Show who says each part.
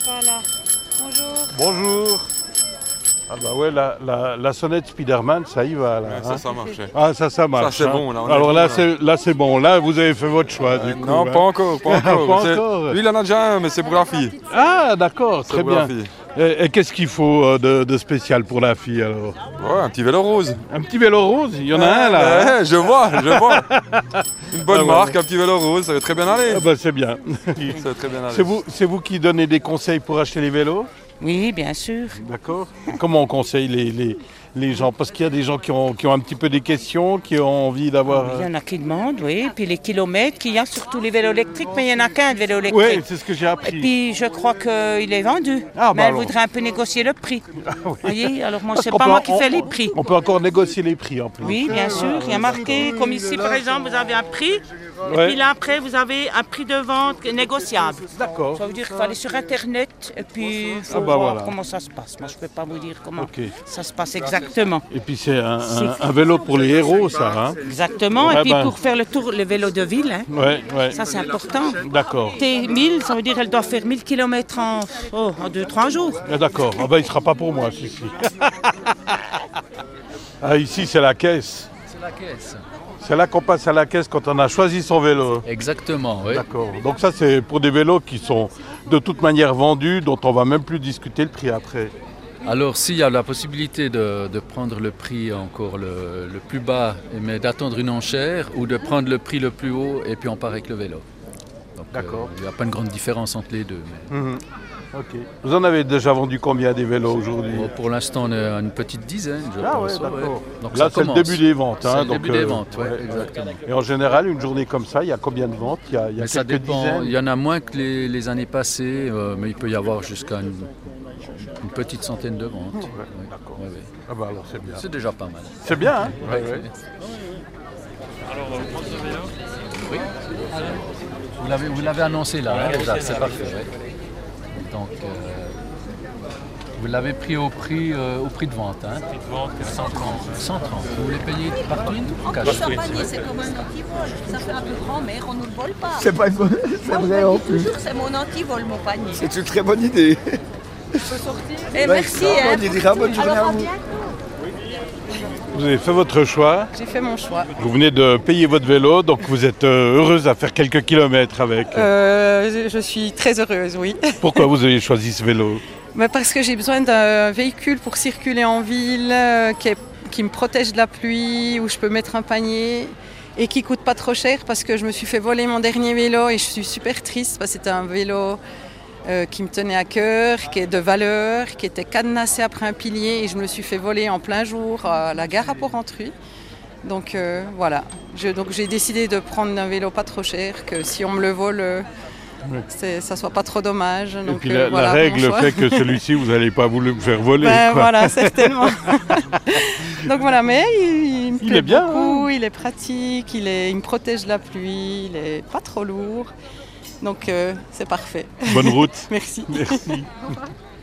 Speaker 1: Voilà. Bonjour.
Speaker 2: Bonjour. Ah bah ouais, la sonnette Spiderman, ça y va là.
Speaker 3: Ouais,
Speaker 2: hein.
Speaker 3: ça marche.
Speaker 2: Ah ça marche.
Speaker 3: Ça c'est bon là. on est
Speaker 2: Alors
Speaker 3: bon,
Speaker 2: là c'est bon, là vous avez fait votre choix du coup.
Speaker 3: Non,
Speaker 2: hein.
Speaker 3: pas encore, pas encore.
Speaker 2: Pas
Speaker 3: C'est-
Speaker 2: encore.
Speaker 3: Lui il en a déjà un, mais c'est pour la fille.
Speaker 2: Ah d'accord,
Speaker 3: C'est
Speaker 2: très
Speaker 3: pour la
Speaker 2: bien.
Speaker 3: fille.
Speaker 2: Et qu'est-ce qu'il faut de spécial pour la fille alors?
Speaker 3: Ouais, un petit vélo rose.
Speaker 2: Un petit vélo rose, il y en a un là. hein.
Speaker 3: Ouais, je vois. Une bonne
Speaker 2: Ah ouais.
Speaker 3: marque, un petit vélo rose, ça va très bien aller.
Speaker 2: Ah bah c'est bien.
Speaker 3: Ça va très bien aller.
Speaker 2: C'est vous qui donnez des conseils pour acheter les vélos?
Speaker 1: Oui, bien sûr.
Speaker 2: D'accord. Comment on conseille les gens? Parce qu'il y a des gens qui ont un petit peu des questions, qui ont envie d'avoir...
Speaker 1: Il y en a qui demandent, oui. Puis les kilomètres qu'il y a sur tous les vélos électriques, mais il n'y en a qu'un de vélo électrique.
Speaker 2: Oui, c'est ce que j'ai
Speaker 1: Et
Speaker 2: appris.
Speaker 1: puis je crois qu'il est vendu.
Speaker 2: Ah, bah
Speaker 1: mais elle
Speaker 2: alors.
Speaker 1: voudrait un peu négocier le prix. Vous voyez, alors moi,
Speaker 2: Parce
Speaker 1: c'est
Speaker 2: qu'on
Speaker 1: pas
Speaker 2: peut-
Speaker 1: moi qui fais les prix.
Speaker 2: On peut encore négocier les prix en plus.
Speaker 1: Oui, bien sûr. Il y a marqué, comme ici par exemple, vous avez un prix. Et
Speaker 2: Ouais.
Speaker 1: puis là après, vous avez un prix de vente négociable.
Speaker 2: D'accord.
Speaker 1: Ça veut dire qu'il faut aller sur Internet et puis il faut
Speaker 2: Ah bah
Speaker 1: voir
Speaker 2: voilà.
Speaker 1: comment ça se passe. Moi, je ne peux pas vous dire comment
Speaker 2: Ok.
Speaker 1: ça se passe exactement.
Speaker 2: Et puis c'est un vélo pour les héros, ça. Hein.
Speaker 1: Exactement.
Speaker 2: Ouais,
Speaker 1: Et puis
Speaker 2: ben.
Speaker 1: pour faire le tour, le vélo de ville, hein,
Speaker 2: Ouais.
Speaker 1: ça c'est important.
Speaker 2: D'accord.
Speaker 1: T1000, ça veut dire qu'elle doit faire 1000 km en 2-3 jours.
Speaker 2: Ah, d'accord. Ah bah il sera pas pour moi, celui-ci. Ah ici c'est la caisse.
Speaker 4: C'est la caisse.
Speaker 2: C'est là qu'on passe à la caisse quand on a choisi son vélo.
Speaker 4: Exactement, oui.
Speaker 2: D'accord. Donc ça c'est pour des vélos qui sont de toute manière vendus, dont on va même plus discuter le prix après.
Speaker 4: Alors s'il y a la possibilité de prendre le prix encore le plus bas, mais d'attendre une enchère, ou de prendre le prix le plus haut et puis on part avec le vélo. Donc,
Speaker 2: D'accord.
Speaker 4: il n'y a pas une grande différence entre les deux. Mais,
Speaker 2: Ok. Vous en avez déjà vendu combien des vélos aujourd'hui?
Speaker 4: pour l'instant, on est à une petite dizaine, je
Speaker 2: Ah
Speaker 4: pense.
Speaker 2: ouais, d'accord.
Speaker 4: Donc
Speaker 2: Là
Speaker 4: ça
Speaker 2: c'est le
Speaker 4: commence.
Speaker 2: début des ventes.
Speaker 4: C'est
Speaker 2: hein,
Speaker 4: le
Speaker 2: donc,
Speaker 4: début des ventes, oui,
Speaker 2: ouais.
Speaker 4: exactement.
Speaker 2: Et en général, une journée comme ça, il y a combien de ventes? Il y a
Speaker 4: Mais ça
Speaker 2: quelques
Speaker 4: dépend,
Speaker 2: dizaines.
Speaker 4: il y en a moins que les années passées, mais il peut y avoir jusqu'à une petite centaine de ventes. Oui,
Speaker 2: d'accord.
Speaker 4: oui, oui.
Speaker 2: Ah bah alors c'est bien.
Speaker 4: C'est déjà pas mal.
Speaker 2: C'est bien, hein?
Speaker 4: Ouais,
Speaker 2: Ouais, ouais.
Speaker 4: Oui. Vous l'avez annoncé là, hein, déjà, c'est parfait. Ouais. Donc, vous l'avez pris au prix de vente. Hein. Prix de vente, 130. 130. Vous voulez payer par print ou cash?
Speaker 5: Ça panier, c'est comme un antivol. Ça fait un peu grand-mère, on ne le vole pas.
Speaker 6: C'est pas une bonne... C'est vrai en plus.
Speaker 5: Toujours, c'est mon antivol, mon panier.
Speaker 6: C'est une très bonne idée.
Speaker 5: Et merci.
Speaker 6: On
Speaker 5: Hein.
Speaker 6: dira bonne journée à vous.
Speaker 2: Vous avez fait votre choix.
Speaker 7: J'ai fait mon choix.
Speaker 2: Vous venez de payer votre vélo, donc vous êtes heureuse à faire quelques kilomètres avec.
Speaker 7: Je suis très heureuse, oui.
Speaker 2: Pourquoi vous avez choisi ce vélo?
Speaker 7: Parce que j'ai besoin d'un véhicule pour circuler en ville, qui me protège de la pluie, où je peux mettre un panier et qui coûte pas trop cher parce que je me suis fait voler mon dernier vélo et je suis super triste parce que c'était un vélo qui me tenait à cœur, qui est de valeur, qui était cadenassé après un pilier et je me le suis fait voler en plein jour à la gare à Porrentruy. Donc voilà, j'ai décidé de prendre un vélo pas trop cher, que si on me le vole, ça soit pas trop dommage.
Speaker 2: Et
Speaker 7: Donc,
Speaker 2: puis la
Speaker 7: voilà,
Speaker 2: règle
Speaker 7: mon choix.
Speaker 2: fait que celui-ci, vous n'allez pas vous le faire voler.
Speaker 7: Ben
Speaker 2: quoi.
Speaker 7: voilà, certainement. Donc voilà, mais il me plaît
Speaker 2: est bien,
Speaker 7: beaucoup, il est pratique, il me protège de la pluie, il est pas trop lourd. Donc c'est parfait.
Speaker 2: Bonne route.
Speaker 7: Merci.
Speaker 2: Merci.